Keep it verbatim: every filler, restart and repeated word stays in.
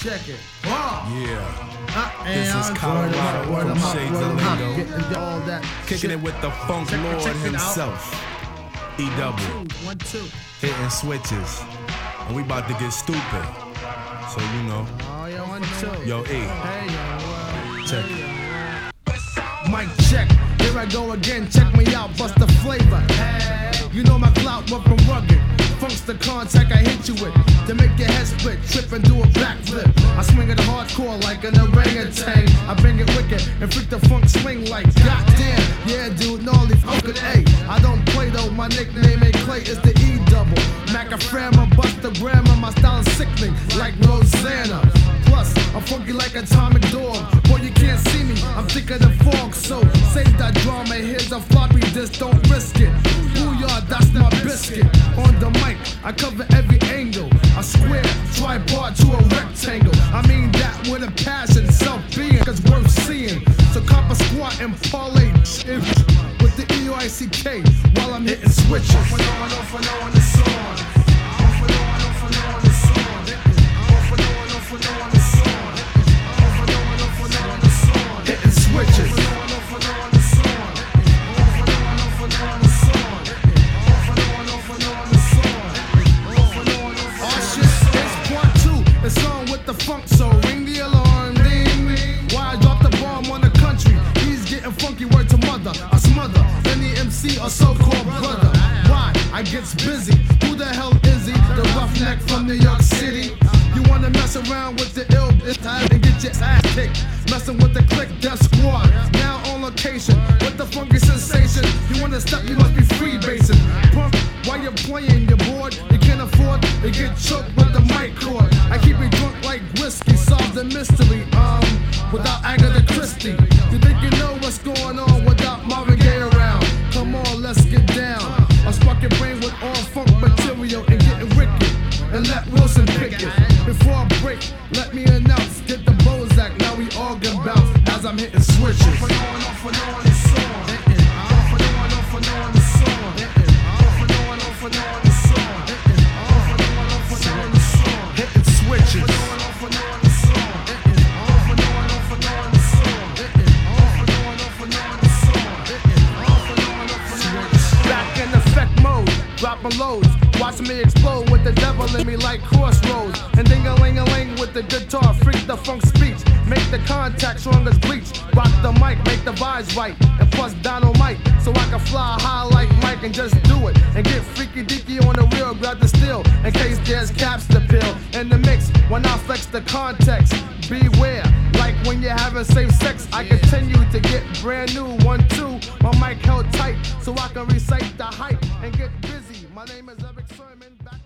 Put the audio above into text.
Check it. Wow. Yeah. Uh, This is and Colorado word from of mouth, Shades word of of mouth, Lingo. getting all that Kicking shit. it with the funk Check it, lord check it out. himself. E double. One, two. Hitting switches. And we about to get stupid. So you know. Oh, yeah, one, two. Yo, E. Hey, yo, Check it. Mic check, here I go again, check me out, bust the flavor. Hey, you know my clout went from rugged. Funk's the contact I hit you with to make your head split, trip and do a backflip. I swing it hardcore like an orangutan. I bang it wicked and freak the funk swing like goddamn. Yeah, dude, gnarly fucking A. I don't play though, my nickname ain't Clay, it's the E double. Macaframa, bust the grammar, my style is sickening like Rosanna. Plus, I'm funky like Atomic Dog. Boy, you can't see me, I'm thicker than fog. So save that drama, here's a floppy disk, don't risk it. Booyah, that's my biscuit. On the mic, I cover every angle. A square, tripod to a rectangle. I mean that with a passion, self-being, cause worth seeing. So cop a squat and parlay shit with the E O I C K while I'm hitting switches. Off and on, off and on, it's on. Off and on, off and on, it's on. Off and on, off and on, it's on. Off and on, off and on, it's on. Hitting switches. Off and on, off and on, it's on. Off and on, off and on, it's on. Off and on, off and on, it's on. Off and on, off and on, it's on. Oh shit, it's part two. It's on with the funk, so ring the alarm, ding. Why I drop the bomb on the country? He's getting funky, word to mother. I smother any M C or so-called brother. Why? I gets busy. Who the hell is he? The roughneck from New York City. You wanna mess around with the ill and get your ass kicked. Messing with the click, death squad. Now on location with the funky sensation. You wanna step, you must be freebasing. Punk, while you're playing, you're bored. You can't afford to get choked with the mic cord. I keep it drunk like whiskey, solve the mystery. Um, without Agatha Christie. You think you know what's going on without Marvin Gaye around? Come on, let's get down. I'll spark your brain with all funk material and getting wicked. And let Wilson pick it. Before I break, let me announce. Get the Bozak, now we all get bounce as I'm hitting switches. Off and on, off and on, it's on. Off and on, off and on, it's on. Off and on, off and on, it's on. Off and on, off and on, it's on. Hitting switches. Off and on, off and on, it's on. Off and on, off and on, it's on. Off and on, off and on, it's on. Off and on, off and on, it's on. Back in effect mode, dropping loads. Watch me explode with the devil in me like crossroads. And ding-a-ling-a-ling with the guitar, freak the funk speech. Make the contact strong as bleach. Rock the mic, make the vibes right. And plus dynamite, so I can fly high like Mike and just do it. And get freaky-deaky on the wheel, grab the steel. In case there's caps to peel. In the mix, when I flex the context, beware. Like when you're having safe sex, I continue to get brand new. One, two, my mic held tight, so I can recite the hype and get busy. My name is Eric Sermon. Back